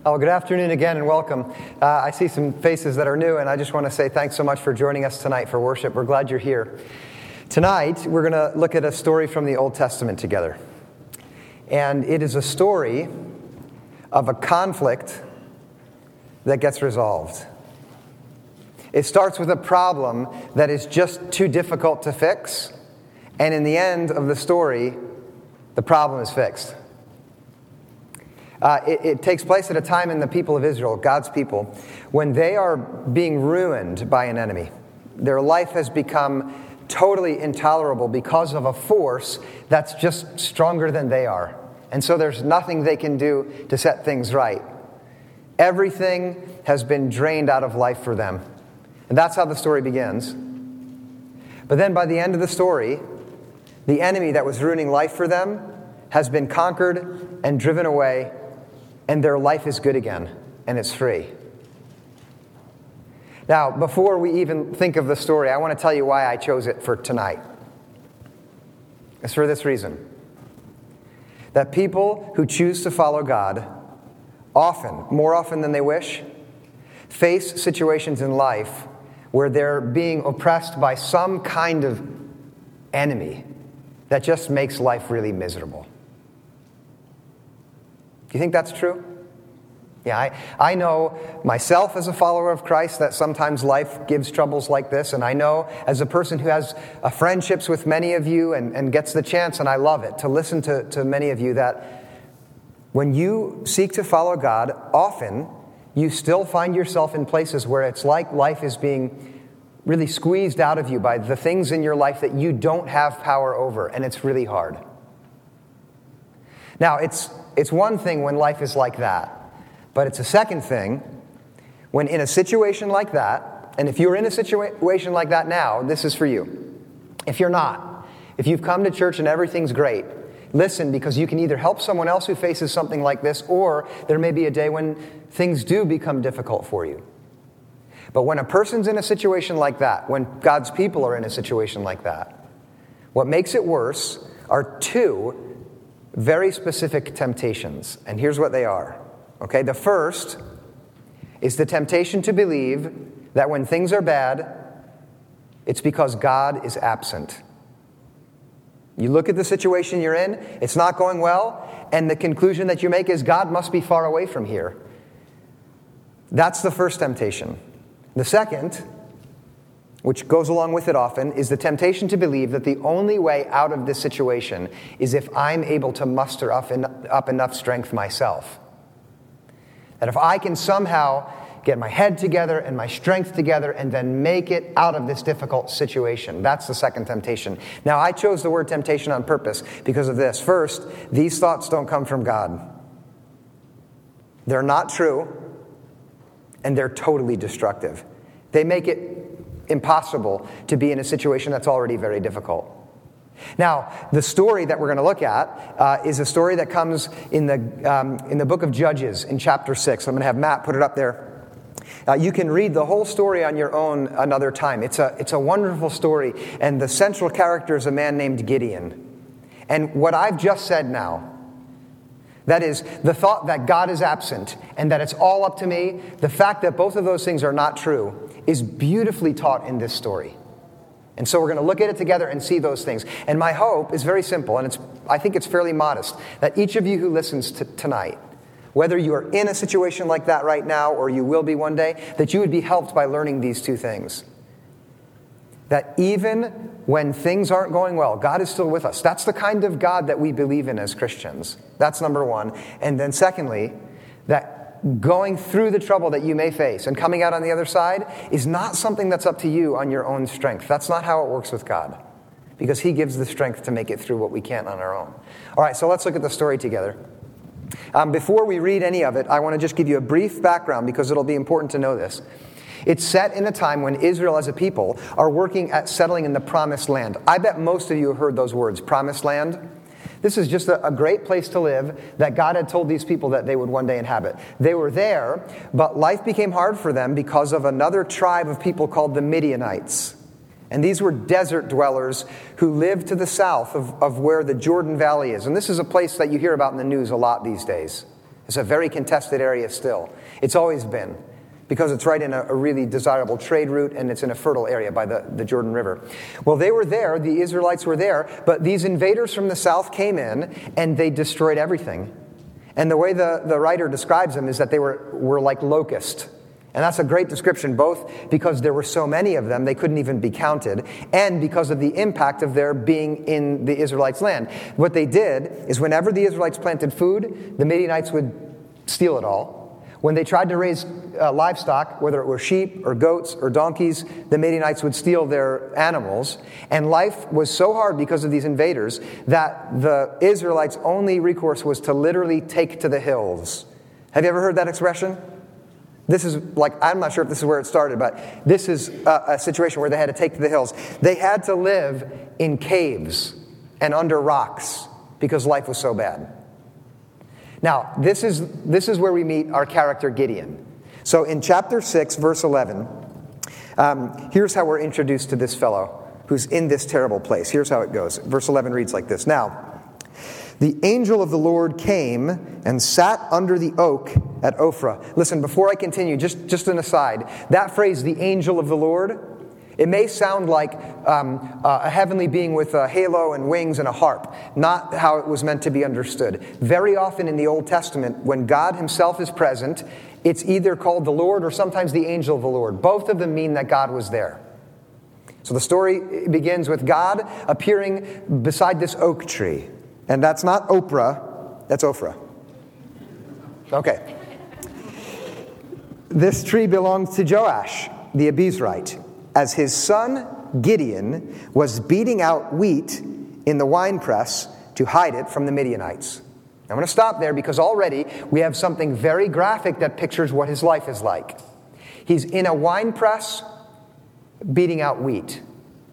Oh, good afternoon again and welcome. I see some faces that are new, and I just want to say thanks so much for joining us tonight for worship. We're glad you're here. Tonight, we're going to look at a story from the Old Testament together. And it is a story of a conflict that gets resolved. It starts with a problem that is just too difficult to fix, and in the end of the story, the problem is fixed. It takes place at a time in the people of Israel, God's people, when they are being ruined by an enemy. Their life has become totally intolerable because of a force that's just stronger than they are. And so there's nothing they can do to set things right. Everything has been drained out of life for them. And that's how the story begins. But then by the end of the story, the enemy that was ruining life for them has been conquered and driven away, and their life is good again, and it's free. Now, before we even think of the story, I want to tell you why I chose it for tonight. It's for this reason. That people who choose to follow God often, more often than they wish, face situations in life where they're being oppressed by some kind of enemy that just makes life really miserable. Do you think that's true? Yeah, I know myself as a follower of Christ that sometimes life gives troubles like this, and I know as a person who has friendships with many of you and gets the chance, and I love it, to listen to many of you, that when you seek to follow God, often you still find yourself in places where it's like life is being really squeezed out of you by the things in your life that you don't have power over, and it's really hard. Now, it's one thing when life is like that, but it's a second thing when in a situation like that, and if you're in a situation like that now, this is for you. If you're not, if you've come to church and everything's great, listen, because you can either help someone else who faces something like this, or there may be a day when things do become difficult for you. But when a person's in a situation like that, when God's people are in a situation like that, what makes it worse are two very specific temptations. And here's what they are. Okay, the first is the temptation to believe that when things are bad, it's because God is absent. You look at the situation you're in, it's not going well, and the conclusion that you make is God must be far away from here. That's the first temptation. The second, which goes along with it often, is the temptation to believe that the only way out of this situation is if I'm able to muster up enough strength myself. That if I can somehow get my head together and my strength together and then make it out of this difficult situation. That's the second temptation. Now, I chose the word temptation on purpose because of this. First, these thoughts don't come from God. They're not true, and they're totally destructive. They make it impossible to be in a situation that's already very difficult. Now, the story that we're going to look at is a story that comes in the book of Judges in chapter 6. I'm going to have Matt put it up there. You can read the whole story on your own another time. It's a wonderful story, and the central character is a man named Gideon. And what I've just said now, that is, the thought that God is absent and that it's all up to me, the fact that both of those things are not true, is beautifully taught in this story. And so we're going to look at it together and see those things. And my hope is very simple, and I think it's fairly modest, that each of you who listens tonight, whether you are in a situation like that right now or you will be one day, that you would be helped by learning these two things. That even when things aren't going well, God is still with us. That's the kind of God that we believe in as Christians. That's number one. And then secondly, that going through the trouble that you may face and coming out on the other side is not something that's up to you on your own strength. That's not how it works with God, because He gives the strength to make it through what we can't on our own. All right, so let's look at the story together. Before we read any of it, I want to just give you a brief background because it'll be important to know this. It's set in a time when Israel as a people are working at settling in the Promised Land. I bet most of you have heard those words, Promised Land. This is just a great place to live that God had told these people that they would one day inhabit. They were there, but life became hard for them because of another tribe of people called the Midianites. And these were desert dwellers who lived to the south of where the Jordan Valley is. And this is a place that you hear about in the news a lot these days. It's a very contested area still. It's always been, because it's right in a really desirable trade route, and it's in a fertile area by the Jordan River. Well, they were there, the Israelites were there, but these invaders from the south came in, and they destroyed everything. And the way the writer describes them is that they were like locusts. And that's a great description, both because there were so many of them, they couldn't even be counted, and because of the impact of their being in the Israelites' land. What they did is whenever the Israelites planted food, the Midianites would steal it all. When they tried to raise livestock, whether it were sheep or goats or donkeys, the Midianites would steal their animals. And life was so hard because of these invaders that the Israelites' only recourse was to literally take to the hills. Have you ever heard that expression? This is I'm not sure if this is where it started, but this is a situation where they had to take to the hills. They had to live in caves and under rocks because life was so bad. Now, this is where we meet our character Gideon. So in chapter 6, verse 11, here's how we're introduced to this fellow who's in this terrible place. Here's how it goes. Verse 11 reads like this. Now, the angel of the Lord came and sat under the oak at Ophrah. Listen, before I continue, just an aside. That phrase, the angel of the Lord, it may sound like a heavenly being with a halo and wings and a harp. Not how it was meant to be understood. Very often in the Old Testament, when God himself is present, it's either called the Lord or sometimes the angel of the Lord. Both of them mean that God was there. So the story begins with God appearing beside this oak tree. And that's not Oprah, that's Ophrah. Okay. This tree belonged to Joash, the Abiezrite, as his son Gideon was beating out wheat in the winepress to hide it from the Midianites. I'm going to stop there because already we have something very graphic that pictures what his life is like. He's in a winepress beating out wheat.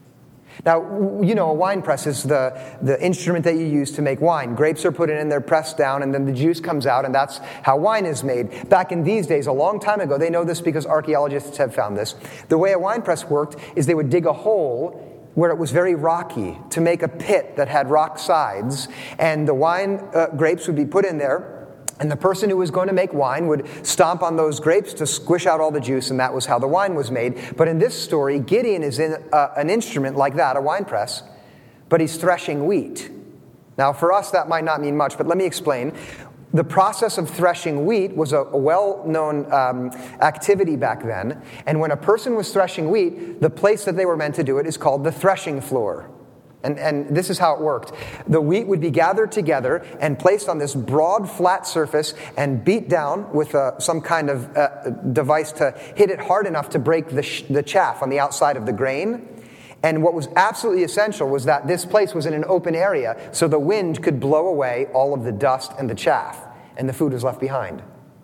Now, you know, a wine press is the instrument that you use to make wine. Grapes are put in, they're pressed down, and then the juice comes out, and that's how wine is made. Back in these days, a long time ago, they know this because archaeologists have found this, the way a wine press worked is they would dig a hole where it was very rocky to make a pit that had rock sides, and the wine grapes would be put in there. And the person who was going to make wine would stomp on those grapes to squish out all the juice, and that was how the wine was made. But in this story, Gideon is in an instrument like that, a wine press, but he's threshing wheat. Now, for us, that might not mean much, but let me explain. The process of threshing wheat was a well-known activity back then, and when a person was threshing wheat, the place that they were meant to do it is called the threshing floor. And this is how it worked. The wheat would be gathered together and placed on this broad, flat surface and beat down with some kind of device to hit it hard enough to break the chaff on the outside of the grain. And what was absolutely essential was that this place was in an open area, so the wind could blow away all of the dust and the chaff, and the food was left behind.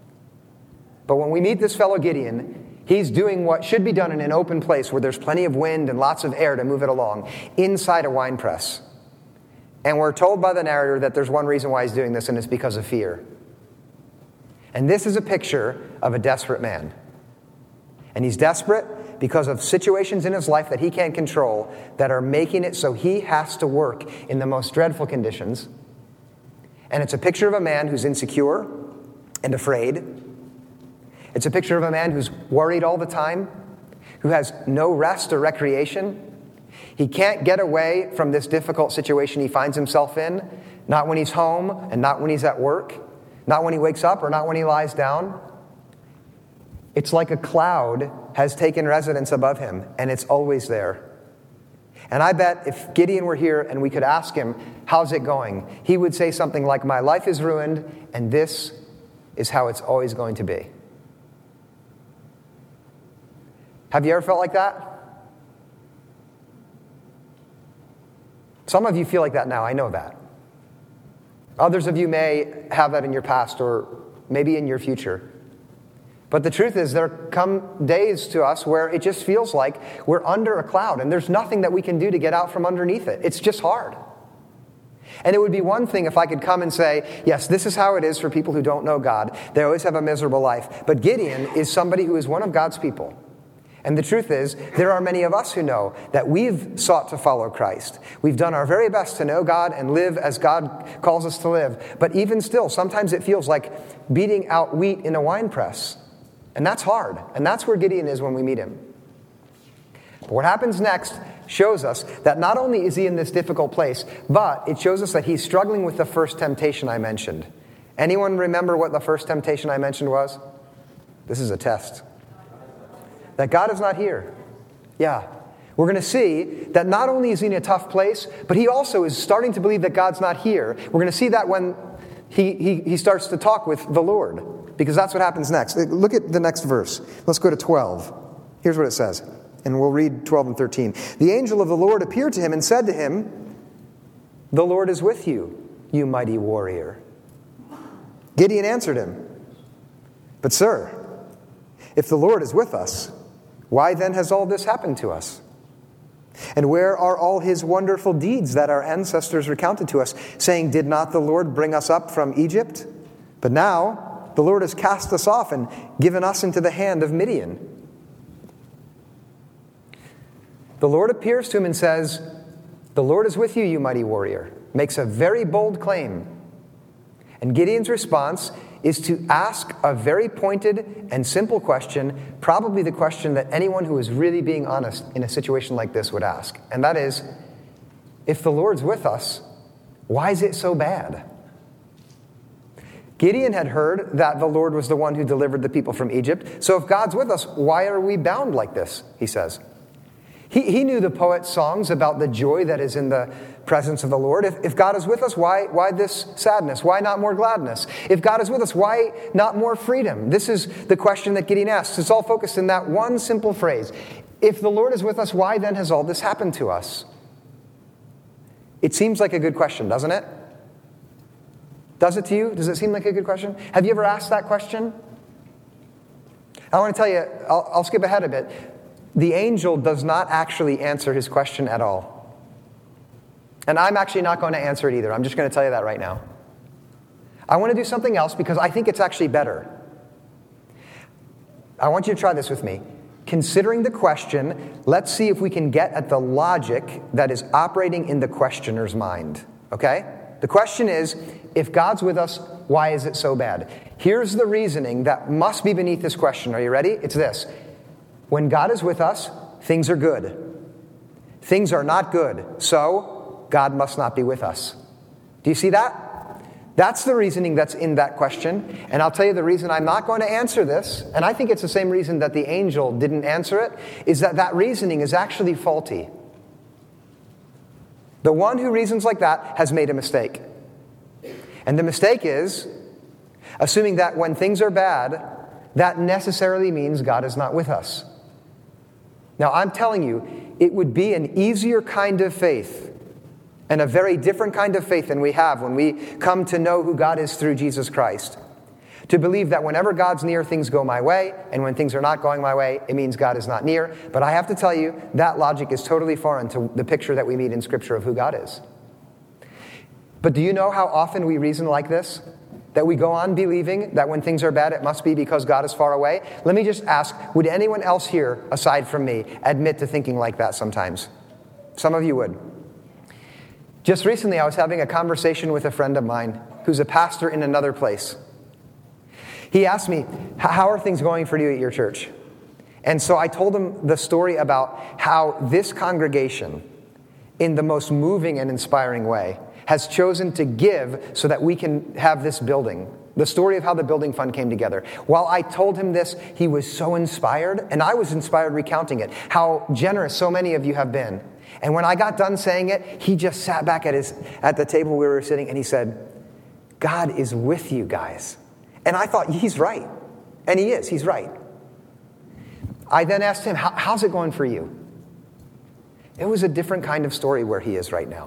But when we meet this fellow Gideon, he's doing what should be done in an open place where there's plenty of wind and lots of air to move it along, inside a wine press. And we're told by the narrator that there's one reason why he's doing this, and it's because of fear. And this is a picture of a desperate man. And he's desperate because of situations in his life that he can't control that are making it so he has to work in the most dreadful conditions. And it's a picture of a man who's insecure and afraid. It's a picture of a man who's worried all the time, who has no rest or recreation. He can't get away from this difficult situation he finds himself in, not when he's home and not when he's at work, not when he wakes up or not when he lies down. It's like a cloud has taken residence above him, and it's always there. And I bet if Gideon were here and we could ask him, how's it going? He would say something like, my life is ruined, and this is how it's always going to be. Have you ever felt like that? Some of you feel like that now, I know that. Others of you may have that in your past or maybe in your future. But the truth is, there come days to us where it just feels like we're under a cloud and there's nothing that we can do to get out from underneath it. It's just hard. And it would be one thing if I could come and say, yes, this is how it is for people who don't know God. They always have a miserable life. But Gideon is somebody who is one of God's people. And the truth is, there are many of us who know that we've sought to follow Christ. We've done our very best to know God and live as God calls us to live. But even still, sometimes it feels like beating out wheat in a winepress. And that's hard. And that's where Gideon is when we meet him. But what happens next shows us that not only is he in this difficult place, but it shows us that he's struggling with the first temptation I mentioned. Anyone remember what the first temptation I mentioned was? This is a test. That God is not here. Yeah. We're going to see that not only is he in a tough place, but he also is starting to believe that God's not here. We're going to see that when he starts to talk with the Lord, because that's what happens next. Look at the next verse. Let's go to 12. Here's what it says, and we'll read 12 and 13. The angel of the Lord appeared to him and said to him, "The Lord is with you, you mighty warrior." Gideon answered him, "But sir, if the Lord is with us, why then has all this happened to us? And where are all his wonderful deeds that our ancestors recounted to us, saying, 'Did not the Lord bring us up from Egypt?' But now the Lord has cast us off and given us into the hand of Midian." The Lord appears to him and says, "The Lord is with you, you mighty warrior." Makes a very bold claim. And Gideon's response is to ask a very pointed and simple question, probably the question that anyone who is really being honest in a situation like this would ask. And that is, if the Lord's with us, why is it so bad? Gideon had heard that the Lord was the one who delivered the people from Egypt. So if God's with us, why are we bound like this, he says. He knew the poet's songs about the joy that is in the presence of the Lord. If God is with us, why this sadness? Why not more gladness? If God is with us, why not more freedom? This is the question that Gideon asks. It's all focused in that one simple phrase. If the Lord is with us, why then has all this happened to us? It seems like a good question, doesn't it? Does it to you? Does it seem like a good question? Have you ever asked that question? I want to tell you, I'll skip ahead a bit. The angel does not actually answer his question at all. And I'm actually not going to answer it either. I'm just going to tell you that right now. I want to do something else because I think it's actually better. I want you to try this with me. Considering the question, let's see if we can get at the logic that is operating in the questioner's mind. Okay? The question is, if God's with us, why is it so bad? Here's the reasoning that must be beneath this question. Are you ready? It's this. When God is with us, things are good. Things are not good, so God must not be with us. Do you see that? That's the reasoning that's in that question. And I'll tell you the reason I'm not going to answer this, and I think it's the same reason that the angel didn't answer it, is that reasoning is actually faulty. The one who reasons like that has made a mistake. And the mistake is assuming that when things are bad, that necessarily means God is not with us. Now, I'm telling you, it would be an easier kind of faith and a very different kind of faith than we have when we come to know who God is through Jesus Christ. To believe that whenever God's near, things go my way, and when things are not going my way, it means God is not near. But I have to tell you, that logic is totally foreign to the picture that we meet in Scripture of who God is. But do you know how often we reason like this? That we go on believing that when things are bad, it must be because God is far away? Let me just ask, would anyone else here, aside from me, admit to thinking like that sometimes? Some of you would. Just recently, I was having a conversation with a friend of mine who's a pastor in another place. He asked me, how are things going for you at your church? And so I told him the story about how this congregation, in the most moving and inspiring way, has chosen to give so that we can have this building. The story of how the building fund came together. While I told him this, he was so inspired, and I was inspired recounting it, how generous so many of you have been. And when I got done saying it, he just sat back at the table we were sitting, and he said, "God is with you guys." And I thought, he's right. And he is, he's right. I then asked him, how's it going for you? It was a different kind of story where he is right now.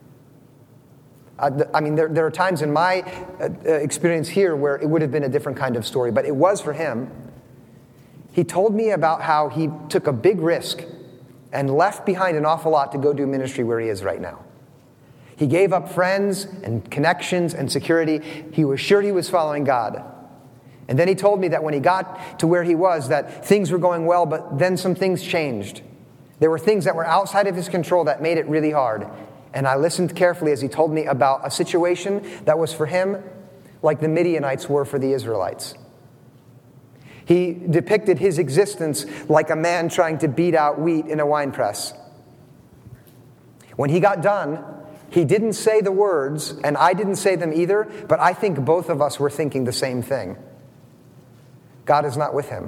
I mean, there are times in my experience here where it would have been a different kind of story, but it was for him. He told me about how he took a big risk and left behind an awful lot to go do ministry where he is right now. He gave up friends and connections and security. He was sure he was following God. And then he told me that when he got to where he was, that things were going well, but then some things changed. There were things that were outside of his control that made it really hard. And I listened carefully as he told me about a situation that was for him like the Midianites were for the Israelites. He depicted his existence like a man trying to beat out wheat in a wine press. When he got done, he didn't say the words, and I didn't say them either, but I think both of us were thinking the same thing. God is not with him.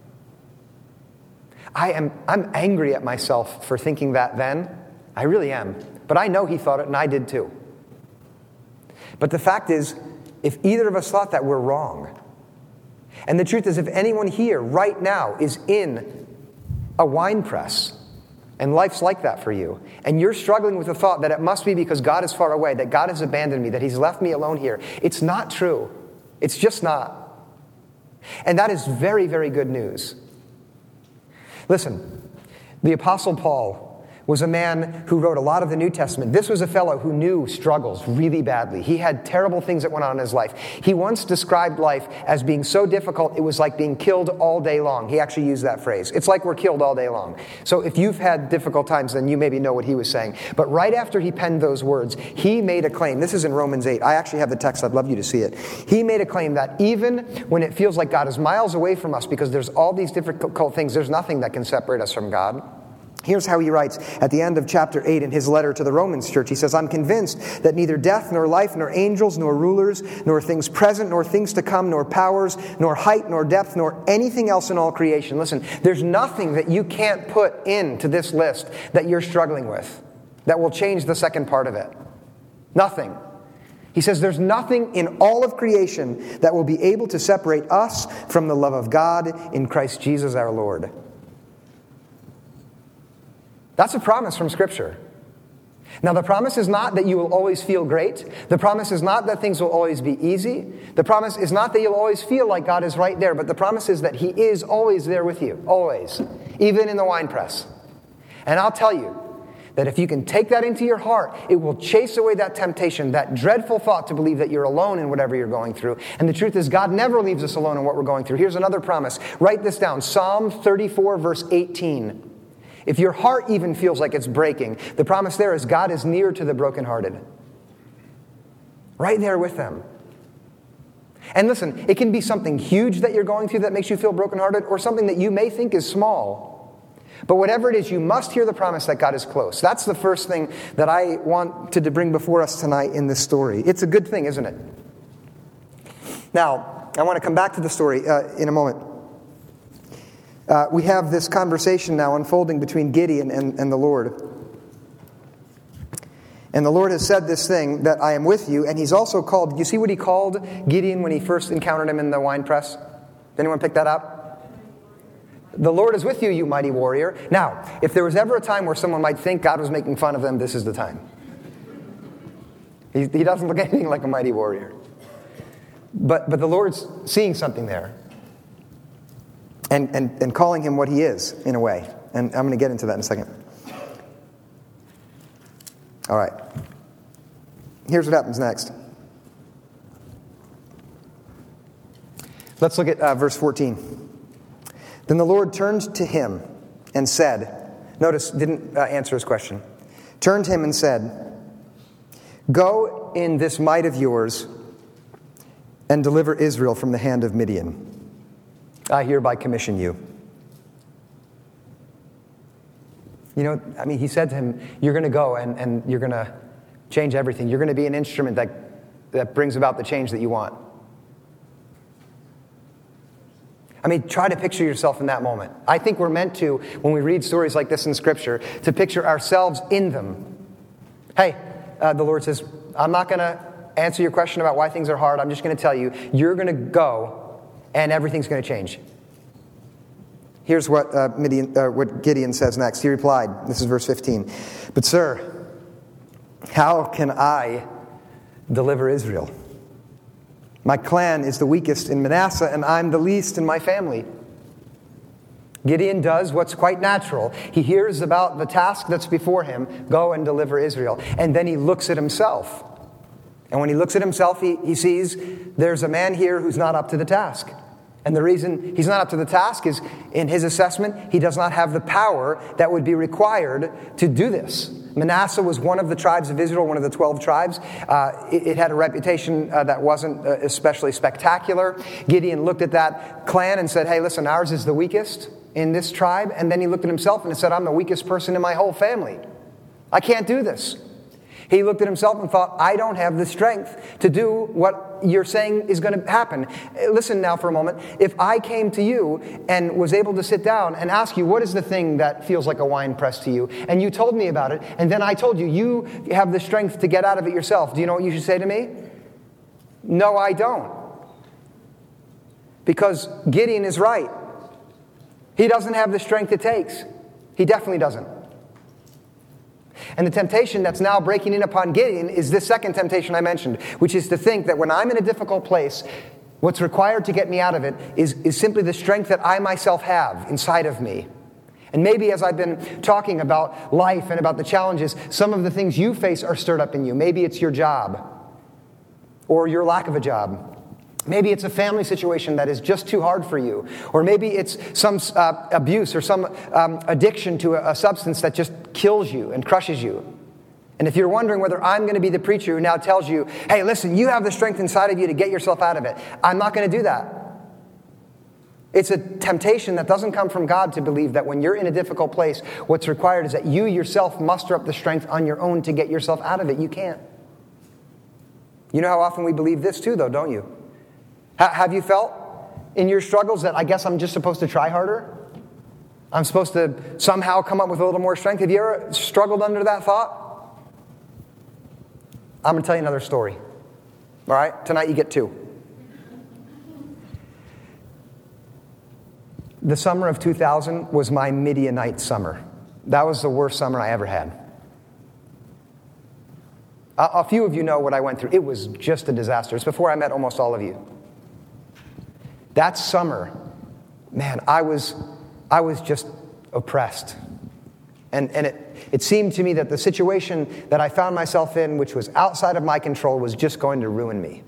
I'm angry at myself for thinking that then. I really am. But I know he thought it, and I did too. But the fact is, if either of us thought that, we're wrong. And the truth is, if anyone here right now is in a wine press, and life's like that for you, and you're struggling with the thought that it must be because God is far away, that God has abandoned me, that he's left me alone here, it's not true. It's just not. And that is very, very good news. Listen, the Apostle Paul was a man who wrote a lot of the New Testament. This was a fellow who knew struggles really badly. He had terrible things that went on in his life. He once described life as being so difficult, it was like being killed all day long. He actually used that phrase. It's like we're killed all day long. So if you've had difficult times, then you maybe know what he was saying. But right after he penned those words, he made a claim. This is in Romans 8. I actually have the text. I'd love you to see it. He made a claim that even when it feels like God is miles away from us because there's all these difficult things, there's nothing that can separate us from God. Here's how he writes at the end of chapter 8 in his letter to the Romans church. He says, I'm convinced that neither death, nor life, nor angels, nor rulers, nor things present, nor things to come, nor powers, nor height, nor depth, nor anything else in all creation. Listen, there's nothing that you can't put into this list that you're struggling with that will change the second part of it. Nothing. He says there's nothing in all of creation that will be able to separate us from the love of God in Christ Jesus our Lord. That's a promise from Scripture. Now, the promise is not that you will always feel great. The promise is not that things will always be easy. The promise is not that you'll always feel like God is right there. But the promise is that he is always there with you. Always. Even in the wine press. And I'll tell you that if you can take that into your heart, it will chase away that temptation, that dreadful thought to believe that you're alone in whatever you're going through. And the truth is, God never leaves us alone in what we're going through. Here's another promise. Write this down. Psalm 34, verse 18. If your heart even feels like it's breaking, the promise there is God is near to the brokenhearted. Right there with them. And listen, it can be something huge that you're going through that makes you feel brokenhearted, or something that you may think is small. But whatever it is, you must hear the promise that God is close. That's the first thing that I wanted to bring before us tonight in this story. It's a good thing, isn't it? Now, I want to come back to the story in a moment. We have this conversation now unfolding between Gideon and the Lord. And the Lord has said this thing, that I am with you. And he's also called, you see what he called Gideon when he first encountered him in the wine press? Did anyone pick that up? The Lord is with you, you mighty warrior. Now, if there was ever a time where someone might think God was making fun of them, this is the time. He doesn't look anything like a mighty warrior. But the Lord's seeing something there. And calling him what he is, in a way. And I'm going to get into that in a second. All right. Here's what happens next. Let's look at verse 14. Then the Lord turned to him and said, notice, didn't answer his question. Turned to him and said, go in this might of yours and deliver Israel from the hand of Midian. I hereby commission you. You know, I mean, he said to him, you're going to go and you're going to change everything. You're going to be an instrument that brings about the change that you want. I mean, try to picture yourself in that moment. I think we're meant to, when we read stories like this in Scripture, to picture ourselves in them. Hey, the Lord says, I'm not going to answer your question about why things are hard. I'm just going to tell you, you're going to go and everything's going to change. Here's what Gideon says next. He replied, this is verse 15, but sir, how can I deliver Israel? My clan is the weakest in Manasseh, and I'm the least in my family. Gideon does what's quite natural. He hears about the task that's before him, go and deliver Israel. And then he looks at himself. And when he looks at himself, he sees there's a man here who's not up to the task. And the reason he's not up to the task is, in his assessment, he does not have the power that would be required to do this. Manasseh was one of the tribes of Israel, one of the 12 tribes. It had a reputation that wasn't especially spectacular. Gideon looked at that clan and said, hey, listen, ours is the weakest in this tribe. And then he looked at himself and said, I'm the weakest person in my whole family. I can't do this. He looked at himself and thought, I don't have the strength to do what you're saying is going to happen. Listen now for a moment. If I came to you and was able to sit down and ask you, what is the thing that feels like a wine press to you? And you told me about it, and then I told you, you have the strength to get out of it yourself. Do you know what you should say to me? No, I don't. Because Gideon is right. He doesn't have the strength it takes. He definitely doesn't. And the temptation that's now breaking in upon Gideon is this second temptation I mentioned, which is to think that when I'm in a difficult place, what's required to get me out of it is simply the strength that I myself have inside of me. And maybe as I've been talking about life and about the challenges, some of the things you face are stirred up in you. Maybe it's your job or your lack of a job. Maybe it's a family situation that is just too hard for you. Or maybe it's some abuse or some addiction to a substance that just kills you and crushes you. And if you're wondering whether I'm going to be the preacher who now tells you, hey, listen, you have the strength inside of you to get yourself out of it, I'm not going to do that. It's a temptation that doesn't come from God to believe that when you're in a difficult place, what's required is that you yourself muster up the strength on your own to get yourself out of it. You can't. You know how often we believe this too, though, don't you? Have you felt in your struggles that I guess I'm just supposed to try harder? I'm supposed to somehow come up with a little more strength? Have you ever struggled under that thought? I'm going to tell you another story. All right? Tonight you get two. The summer of 2000 was my Midianite summer. That was the worst summer I ever had. A few of you know what I went through. It was just a disaster. It's before I met almost all of you. That summer, man, I was just oppressed. And it seemed to me that the situation that I found myself in, which was outside of my control, was just going to ruin me.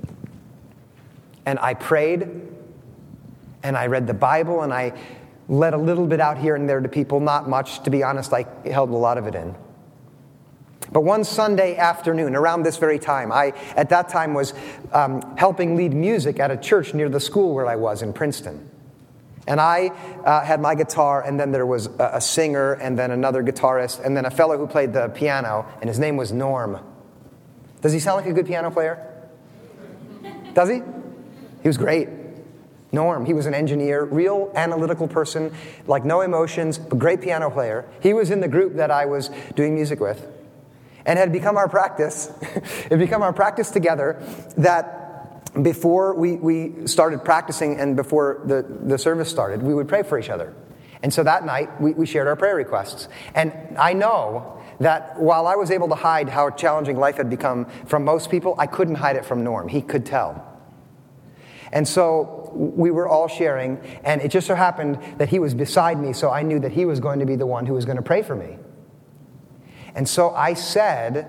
And I prayed, and I read the Bible, and I let a little bit out here and there to people, not much. To be honest, I held a lot of it in. But one Sunday afternoon, around this very time, I, at that time, was helping lead music at a church near the school where I was in Princeton. And I had my guitar, and then there was a singer, and then another guitarist, and then a fellow who played the piano, and his name was Norm. Does he sound like a good piano player? Does he? He was great. Norm, he was an engineer, real analytical person, like no emotions, but great piano player. He was in the group that I was doing music with. And it had become our practice, together that before we started practicing and before the service started, we would pray for each other. And so that night, we shared our prayer requests. And I know that while I was able to hide how challenging life had become from most people, I couldn't hide it from Norm. He could tell. And so we were all sharing, and it just so happened that he was beside me, so I knew that he was going to be the one who was going to pray for me. And so I said,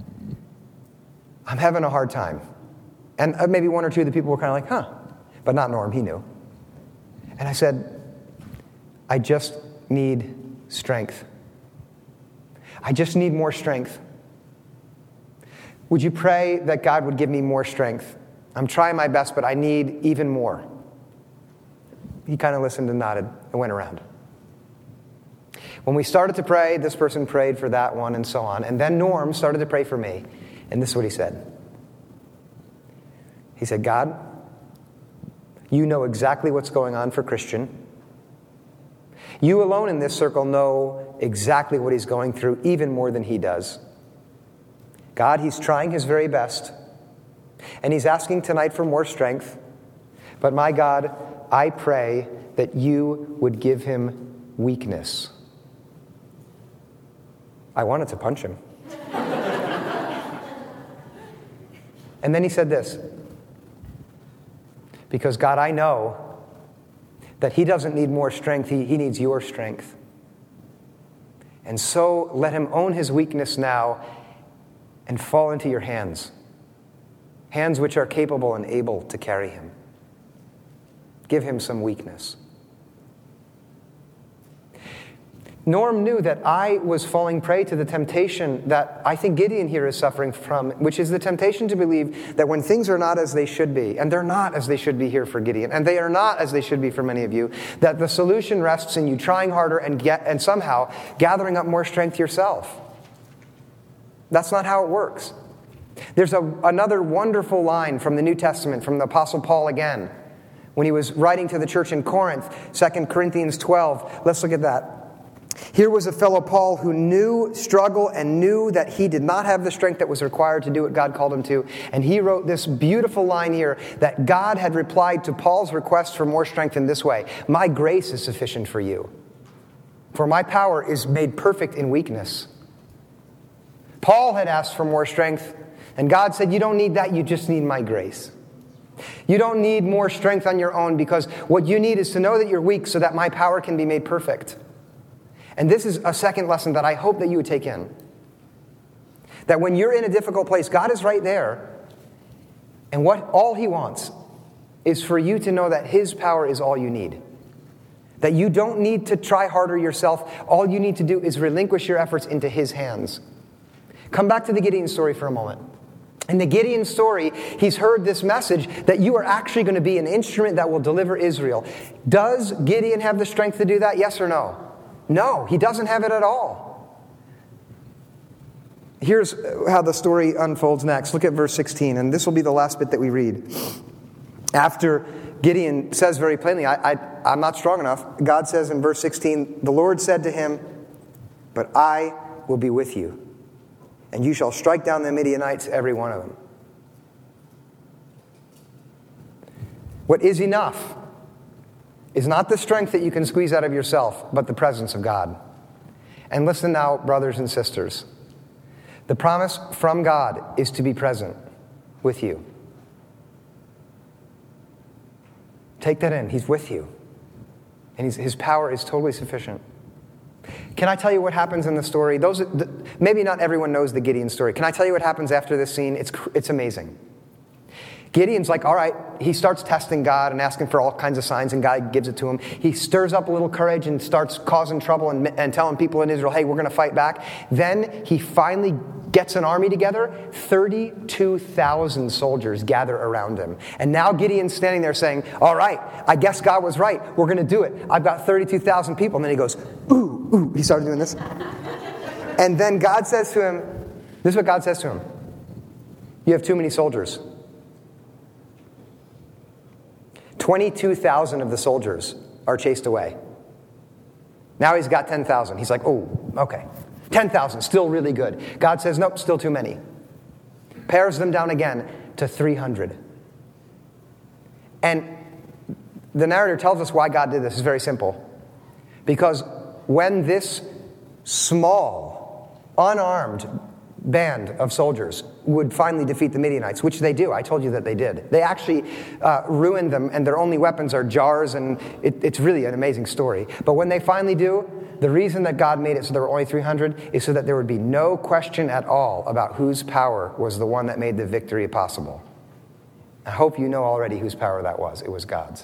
I'm having a hard time. And maybe one or two of the people were kind of like, huh. But not Norm, he knew. And I said, I just need strength. I just need more strength. Would you pray that God would give me more strength? I'm trying my best, but I need even more. He kind of listened and nodded and went around. When we started to pray, this person prayed for that one and so on. And then Norm started to pray for me. And this is what he said. He said, God, you know exactly what's going on for Christian. You alone in this circle know exactly what he's going through, even more than he does. God, he's trying his very best. And he's asking tonight for more strength. But my God, I pray that you would give him weakness. I wanted to punch him. And then he said this, because God, I know that he doesn't need more strength, he needs your strength. And so let him own his weakness now and fall into your hands, hands which are capable and able to carry him. give him some weakness. Norm knew that I was falling prey to the temptation that I think Gideon here is suffering from, which is the temptation to believe that when things are not as they should be, and they're not as they should be here for Gideon, and they are not as they should be for many of you, that the solution rests in you trying harder and somehow gathering up more strength yourself. That's not how it works. There's another wonderful line from the New Testament, from the Apostle Paul again, when he was writing to the church in Corinth, 2 Corinthians 12. Let's look at that. Here was a fellow Paul who knew struggle and knew that he did not have the strength that was required to do what God called him to. And he wrote this beautiful line here that God had replied to Paul's request for more strength in this way: "My grace is sufficient for you, for my power is made perfect in weakness." Paul had asked for more strength, and God said, "You don't need that, you just need my grace. You don't need more strength on your own, because what you need is to know that you're weak so that my power can be made perfect." And this is a second lesson that I hope that you would take in. That when you're in a difficult place, God is right there. And all he wants is for you to know that his power is all you need. That you don't need to try harder yourself. All you need to do is relinquish your efforts into his hands. Come back to the Gideon story for a moment. In the Gideon story, he's heard this message that you are actually going to be an instrument that will deliver Israel. Does Gideon have the strength to do that? Yes or no? No, he doesn't have it at all. Here's how the story unfolds next. Look at verse 16, and this will be the last bit that we read. After Gideon says very plainly, I'm not strong enough, God says in verse 16, "The Lord said to him, 'But I will be with you, and you shall strike down the Midianites, every one of them.'" What is enough is not the strength that you can squeeze out of yourself, but the presence of God. And listen now, brothers and sisters. The promise from God is to be present with you. Take that in. He's with you. And his power is totally sufficient. Can I tell you what happens in the story? Maybe not everyone knows the Gideon story. Can I tell you what happens after this scene? It's amazing. Gideon's like, all right, he starts testing God and asking for all kinds of signs, and God gives it to him. He stirs up a little courage and starts causing trouble and telling people in Israel, hey, we're going to fight back. Then he finally gets an army together. 32,000 soldiers gather around him. And now Gideon's standing there saying, all right, I guess God was right. We're going to do it. I've got 32,000 people. And then he goes, ooh, ooh. He started doing this. And then God says to him, this is what God says to him: you have too many soldiers. 22,000 of the soldiers are chased away. Now he's got 10,000. He's like, oh, okay. 10,000, still really good. God says, nope, still too many. Pares them down again to 300. And the narrator tells us why God did this. It's very simple. Because when this small, unarmed band of soldiers would finally defeat the Midianites, which they do. I told you that they did. They actually ruined them, and their only weapons are jars, and it's really an amazing story. But when they finally do, the reason that God made it so there were only 300 is so that there would be no question at all about whose power was the one that made the victory possible. I hope you know already whose power that was. It was God's.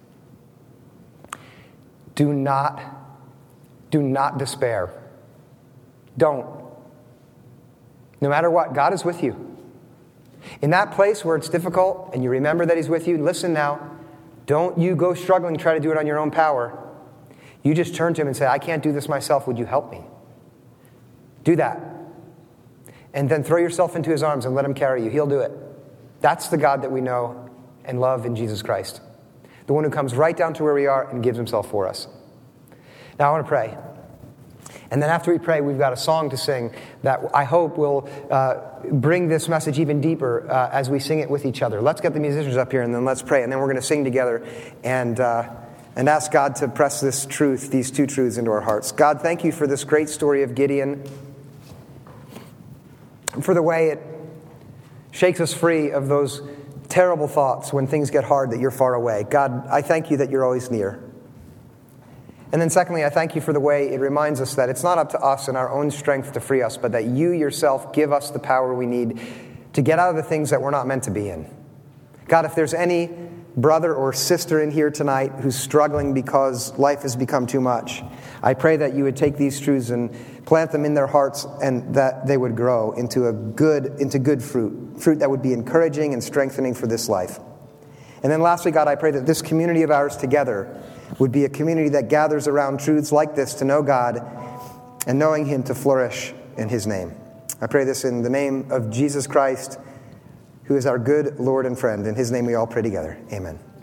Do not despair. Don't. No matter what, God is with you. In that place where it's difficult and you remember that he's with you, listen now. Don't you go struggling to try to do it on your own power. You just turn to him and say, I can't do this myself. Would you help me? Do that. And then throw yourself into his arms and let him carry you. He'll do it. That's the God that we know and love in Jesus Christ. The one who comes right down to where we are and gives himself for us. Now I want to pray. And then after we pray, we've got a song to sing that I hope will bring this message even deeper as we sing it with each other. Let's get the musicians up here, and then let's pray. And then we're going to sing together and ask God to press this truth, these two truths into our hearts. God, thank you for this great story of Gideon, for the way it shakes us free of those terrible thoughts when things get hard that you're far away. God, I thank you that you're always near. And then secondly, I thank you for the way it reminds us that it's not up to us and our own strength to free us, but that you yourself give us the power we need to get out of the things that we're not meant to be in. God, if there's any brother or sister in here tonight who's struggling because life has become too much, I pray that you would take these truths and plant them in their hearts and that they would grow into good fruit that would be encouraging and strengthening for this life. And then lastly, God, I pray that this community of ours together would be a community that gathers around truths like this to know God and knowing Him to flourish in His name. I pray this in the name of Jesus Christ, who is our good Lord and friend. In His name we all pray together. Amen.